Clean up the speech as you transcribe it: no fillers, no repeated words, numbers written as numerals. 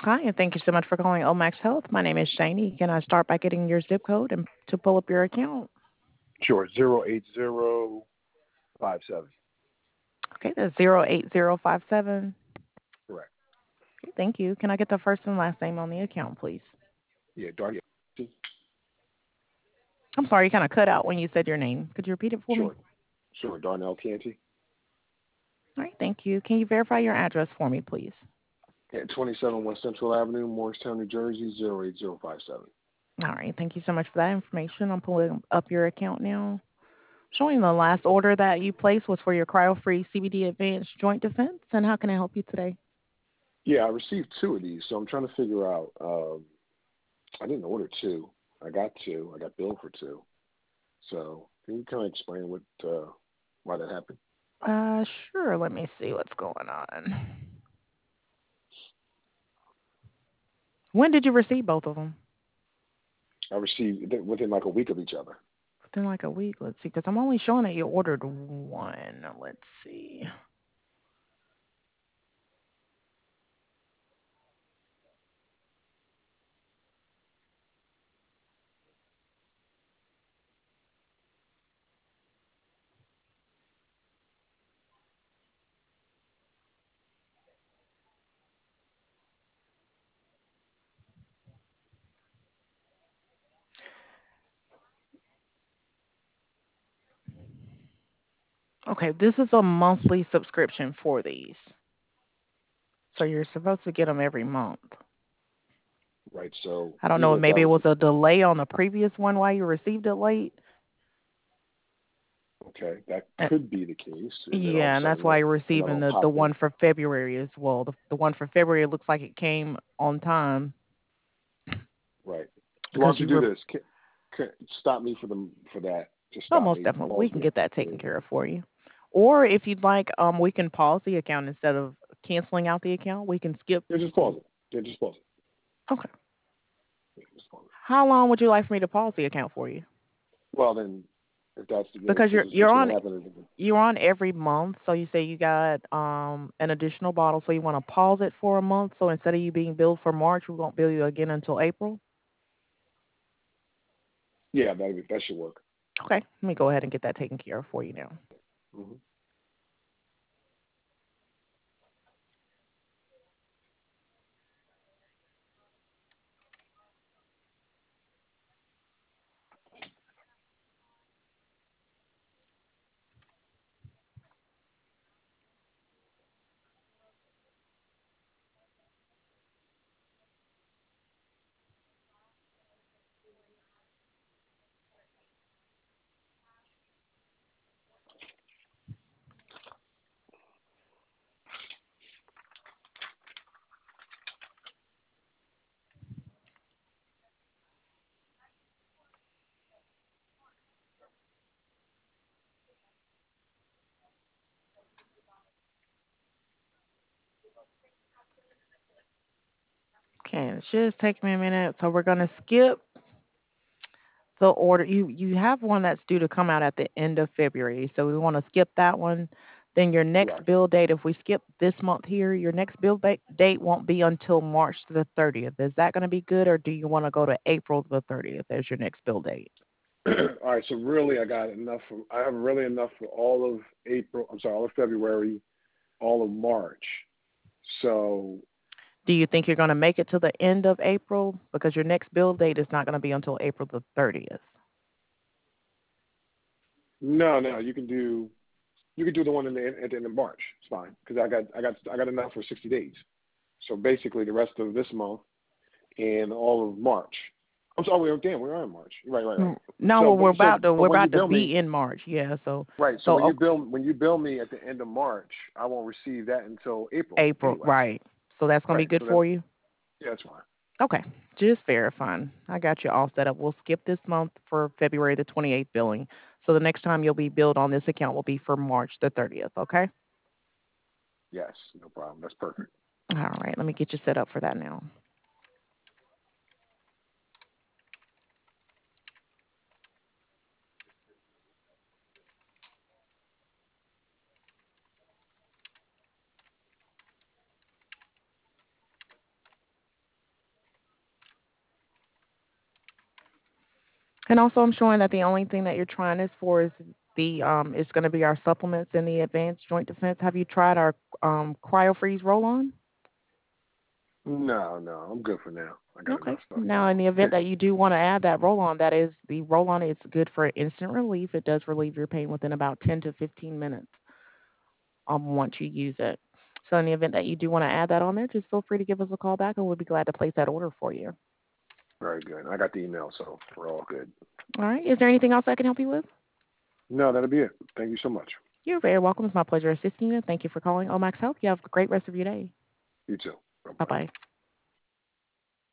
Hi, and thank you so much for calling Omax Health. My name is Shani. Can I start by getting your zip code and to pull up your account? Sure, 08057. Okay, that's 08057. Correct. Okay, thank you. Can I get the first and last name on the account, please? Yeah, Dark. I'm sorry, you kind of cut out when you said your name. Could you repeat it for me? Sure, sure. Darnell Canty All right, thank you. Can you verify your address for me, please? at 27 West Central Avenue, Morristown, New Jersey, 08057. All right, thank you so much for that information. I'm pulling up your account now. Showing the last order that you placed was for your cryo-free CBD Advanced Joint Defense. And how can I help you today? Yeah, I received two of these, so I'm trying to figure out. I didn't order two. I got two. I got billed for two. So can you kind of explain why that happened? Sure. Let me see what's going on. When did you receive both of them? I received it within like a week of each other. Within like a week. Let's see, because I'm only showing that you ordered one. Let's see. Okay, this is a monthly subscription for these. So you're supposed to get them every month. Right. So I don't know, even if that maybe it was was a delay on the previous one why you received it late. okay, that Uh, could be the case. And then all of Yeah, a and that's sudden why you're another receiving one the popped in. one for February as well. The one for February looks like it came on time Right. So why because don't you you do were. this? Stop me for that. Just Oh, stop most me. definitely. We Pause can me. get that Yeah. taken care of for you. Or if you'd like, we can pause the account instead of canceling out the account. We can skip. Yeah, just pause it. Yeah, just pause it. Okay. Yeah, just pause it. How long would you like for me to pause the account for you? Well, then, if that's the case, Because this you're is you're what's going on to happen. you're on every month. So you say you got an additional bottle, so you want to pause it for a month. So instead of you being billed for March, we won't bill you again until April. Yeah, that should work. Okay. Let me go ahead and get that taken care of for you now. Hmm. Okay, it's just taking me a minute. So we're gonna skip the order. You have one that's due to come out at the end of February, so we want to skip that one. Then your next Correct. bill date, if we skip this month here, your next bill date won't be until March the 30th. Is that going to be good, or do you want to go to April the 30th as your next bill date? All right. So really, I have really enough for all of April. I'm sorry, all of February, all of March. So Do you think you're going to make it to the end of April because your next bill date is not going to be until April the 30th? no, no, you can do the one at the end of March. It's fine because I got enough for 60 days. So basically, the rest of this month and all of March. I'm sorry. Damn, we are in March. Right, right, right. No, So, well, but so, but we're when you about to bill me, be in March. Yeah, so right. So so when okay, you bill me at the end of March, I won't receive that until April April, anyway. right? So that's going to be Right. good So for you. that's fine. Okay, just verifying. I got you all set up. We'll skip this month for February the 28th billing. So the next time you'll be billed on this account will be for March the 30th. Okay. Yes, no problem. That's perfect. All right. Let me get you set up for that now. And also, I'm showing that the only thing that you're trying this for is going to be our supplements in the advanced joint defense. Have you tried our cryo freeze roll on? No, no, I'm good for now. I got Okay. enough stuff Now, in now. the event that you do want to add that roll on, that is the roll on is good for instant relief. It does relieve your pain within about 10 to 15 minutes once you use it. So, in the event that you do want to add that on there, just feel free to give us a call back and we'll be glad to place that order for you. Very good. I got the email, so we're all good. All right. Is there anything else I can help you with? No, that'll be it. Thank you so much. You're very welcome. It's my pleasure assisting you. Thank you for calling Omax Health. You have a great rest of your day. You too. Bye Bye bye. bye.